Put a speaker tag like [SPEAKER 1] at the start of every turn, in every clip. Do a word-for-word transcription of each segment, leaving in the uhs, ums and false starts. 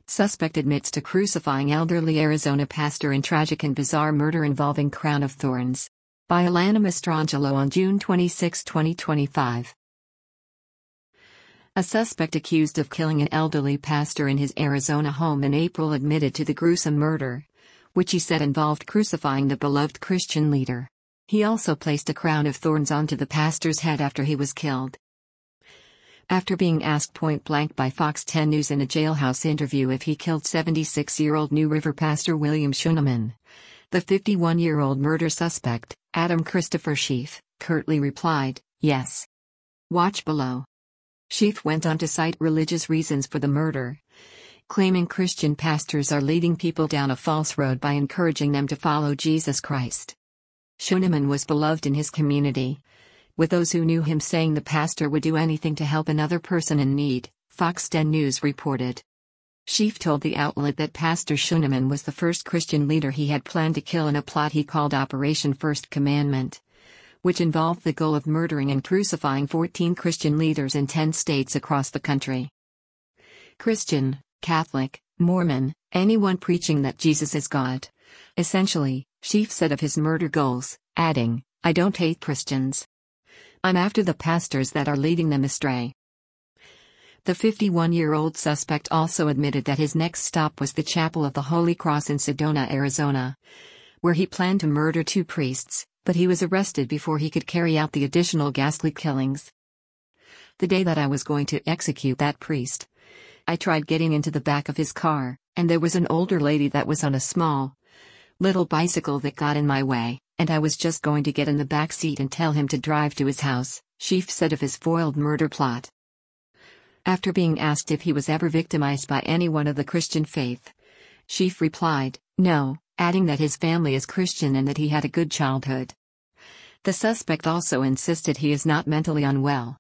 [SPEAKER 1] Suspect admits to crucifying elderly Arizona pastor in tragic and bizarre murder involving crown of thorns. By Alana Mastrangelo on June twenty-sixth, twenty twenty-five. A suspect accused of killing an elderly pastor in his Arizona home in April admitted to the gruesome murder, which he said involved crucifying the beloved Christian leader. He also placed a crown of thorns onto the pastor's head after he was killed. After being asked point-blank by Fox ten News in a jailhouse interview if he killed seventy-six-year-old New River pastor William Schoeneman, the fifty-one-year-old murder suspect, Adam Christopher Schief, curtly replied, "Yes." Watch below. Schief went on to cite religious reasons for the murder, claiming Christian pastors are leading people down a false road by encouraging them to follow Jesus Christ. Schoeneman was beloved in his community, with those who knew him saying the pastor would do anything to help another person in need, Fox ten News reported. Schief told the outlet that Pastor Schoeneman was the first Christian leader he had planned to kill in a plot he called Operation First Commandment, which involved the goal of murdering and crucifying fourteen Christian leaders in ten states across the country. Christian, Catholic, Mormon, anyone preaching that Jesus is God. Essentially, Schief said of his murder goals, adding, "I don't hate Christians. I'm after the pastors that are leading them astray." The fifty-one-year-old suspect also admitted that his next stop was the Chapel of the Holy Cross in Sedona, Arizona, where he planned to murder two priests, but he was arrested before he could carry out the additional ghastly killings. "The day that I was going to execute that priest, I tried getting into the back of his car, and there was an older lady that was on a small, little bicycle that got in my way, and I was just going to get in the back seat and tell him to drive to his house," Schief said of his foiled murder plot. After being asked if he was ever victimized by anyone of the Christian faith, Schief replied, "No," adding that his family is Christian and that he had a good childhood. The suspect also insisted he is not mentally unwell.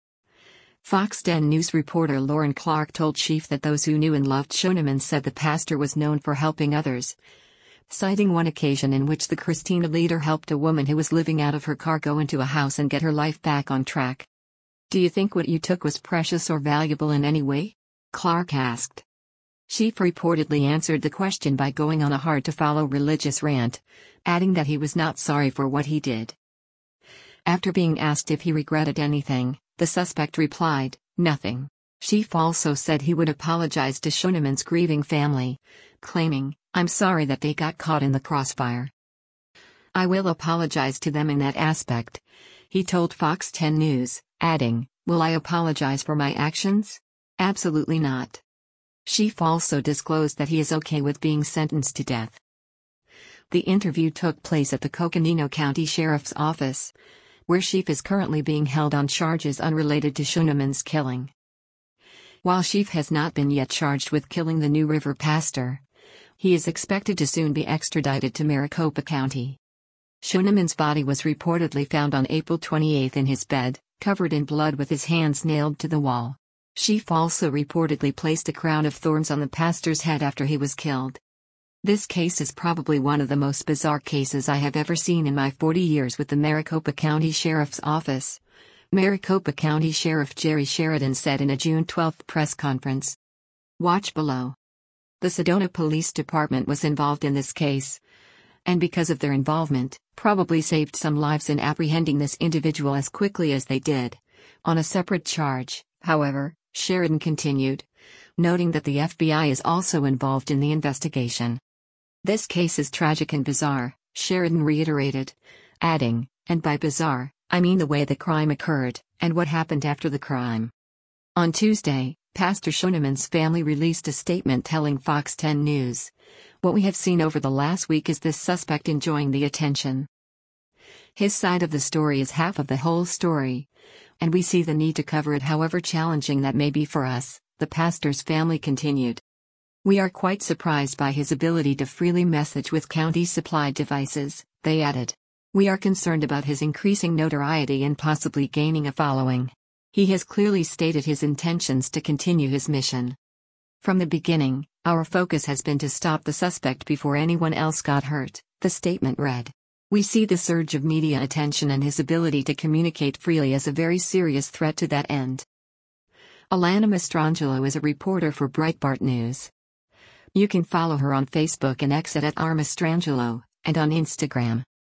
[SPEAKER 1] Fox ten News reporter Lauren Clark told Schief that those who knew and loved Schoeneman said the pastor was known for helping others, citing one occasion in which the Christina leader helped a woman who was living out of her car go into a house and get her life back on track. "Do you think what you took was precious or valuable in any way?" Clark asked. Schief reportedly answered the question by going on a hard-to-follow religious rant, adding that he was not sorry for what he did. After being asked if he regretted anything, the suspect replied, "Nothing." Schief also said he would apologize to Schoeneman's grieving family, claiming, "I'm sorry that they got caught in the crossfire. I will apologize to them in that aspect," he told Fox ten News, adding, "Will I apologize for my actions? Absolutely not." Schief also disclosed that he is okay with being sentenced to death. The interview took place at the Coconino County Sheriff's Office, where Schief is currently being held on charges unrelated to Schoeneman's killing. While Schief has not been yet charged with killing the New River pastor, he is expected to soon be extradited to Maricopa County. Schoeneman's body was reportedly found on April twenty-eighth in his bed, covered in blood with his hands nailed to the wall. Schief also reportedly placed a crown of thorns on the pastor's head after he was killed. This case is probably one of the most bizarre cases I have ever seen in my forty years with the Maricopa County Sheriff's Office, Maricopa County Sheriff Jerry Sheridan said in a June twelfth press conference. Watch below. The Sedona Police Department was involved in this case, and because of their involvement, probably saved some lives in apprehending this individual as quickly as they did. On a separate charge, however, Sheridan continued, noting that the F B I is also involved in the investigation. "This case is tragic and bizarre," Sheridan reiterated, adding, "and by bizarre, I mean the way the crime occurred, and what happened after the crime." On Tuesday, Pastor Schoeneman's family released a statement telling Fox ten News, "What we have seen over the last week is this suspect enjoying the attention. His side of the story is half of the whole story, and we see the need to cover it however challenging that may be for us," the pastor's family continued. "We are quite surprised by his ability to freely message with county-supplied devices," they added. "We are concerned about his increasing notoriety and possibly gaining a following. He has clearly stated his intentions to continue his mission. From the beginning, our focus has been to stop the suspect before anyone else got hurt," the statement read. "We see the surge of media attention and his ability to communicate freely as a very serious threat to that end." Alana Mastrangelo is a reporter for Breitbart News. You can follow her on Facebook and X at Armastrangelo, and on Instagram.